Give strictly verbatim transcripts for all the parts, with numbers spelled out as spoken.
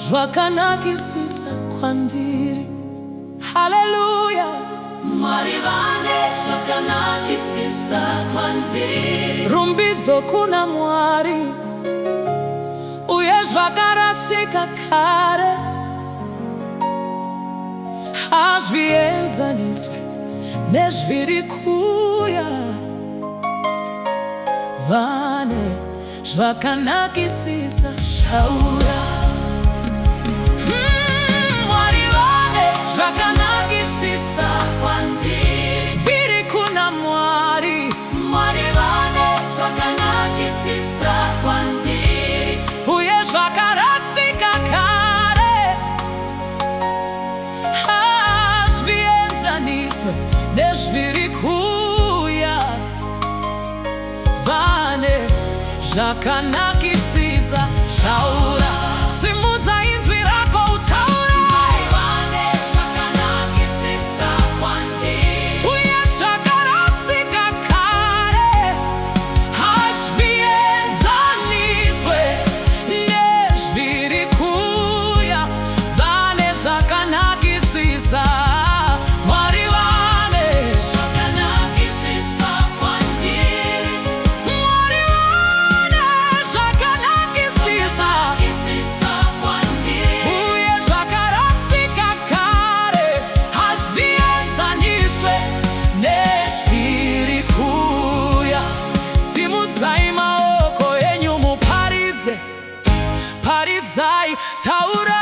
Zvakanakisisa kwandiri. Haleluya. Mwari vane zvakanakisisa kwandiri. Rumbidzo kuna Mwari uye zvakarasika kare hazvienzaniswe nezviri kuuya. Vane zvakanakisisa shaura. Mm, Mwari vane zvakanakisisa kwandiri. Biri kuna Mwari. Mwari vane zvakanakisisa kwandiri. Uye zvakarasika kare hazvienzaniswe nezviri kuuya. Vane zvakanakisisa shaura. Simudza inzwi rako utaure. Mwari vane zvakanakisisa kwandiri. Uye zvakarasika kare hazvienzaniswe nezviri kuuya. Vane zvakanakisisa Mwari vane Zvakanakisisa kwandiri. Mwari vane zvakanakisisa Zvakanakisisa kwandiri. uye zvakarasika kare hazvienzaniswe nezviri kuuya. Simudzai maoko enyu muparidze, paridzai, taurai.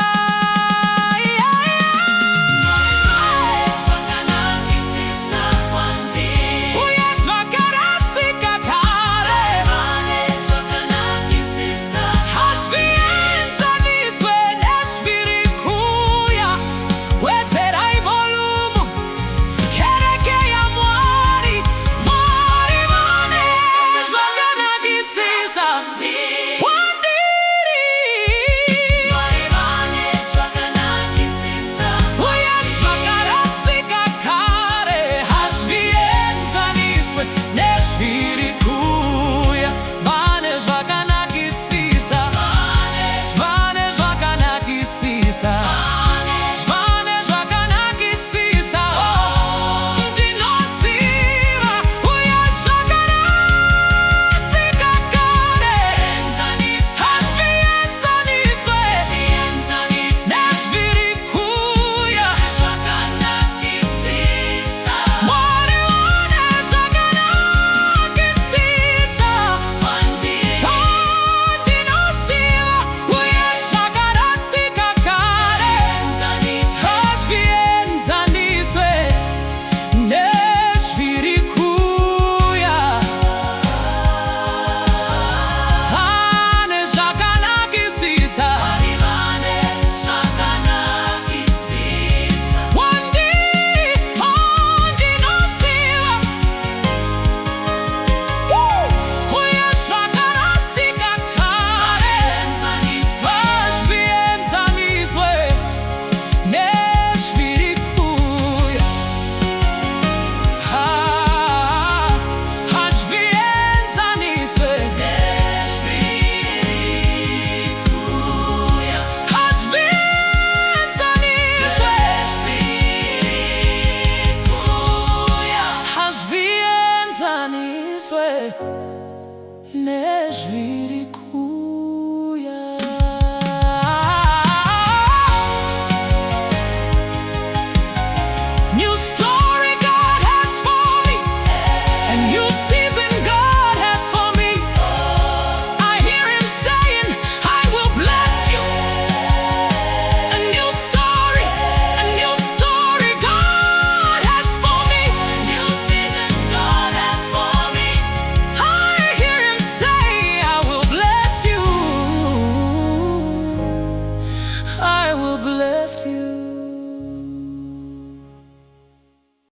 Zvakanakisisa kwandiri. Uye zvakarasika kare Vane zvakanakisisa hazvienzaniswe nezviri kuuya. Wedzerai volumu, kereke yaMwari. Mwari vane zvakanakisisa kwandiri. Mwari vane zvakanakisisa Uye zvakarasika kare hazvienzaniswe nezviri kuuya. Vane zvakanakisisa. Vane zvakanakisisa. Vane zvakanakisisa. Ndinoziva uye zvakarasika kare hazvienzaniswe nezviri kuuya. zvakanakisisa Mwari vane zvakanakisisa. kwandiri. Ndinoziva uye zvakarasika kare hazvienzaniswe nezviri kuuya. Vane zvakanakisisa Mwari vane zvakanakisisa kwandiri. Ndinoziva uye zvakarasika kare hazvienzaniswe nezviri kuuya. Hazvienzaniswe nezviri kuuya. hazvienzaniswe Nezviri kuuya. hazvienzaniswe nezviri